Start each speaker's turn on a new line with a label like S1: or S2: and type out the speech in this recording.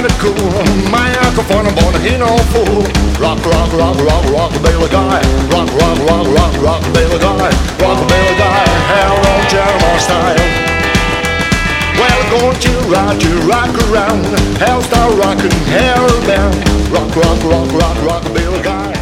S1: find it cool. My Uncle Farnham born, he no fool. Rock, rock, rock, rock, rockabilly guy. Rock, rock, rock, rock, rockabilly guy. Rockabilly guy, hell on Jeremiah style. Well, going to rock around. Hell start rocking, hell bound. Rock, rock, rock, rock, rockabilly guy.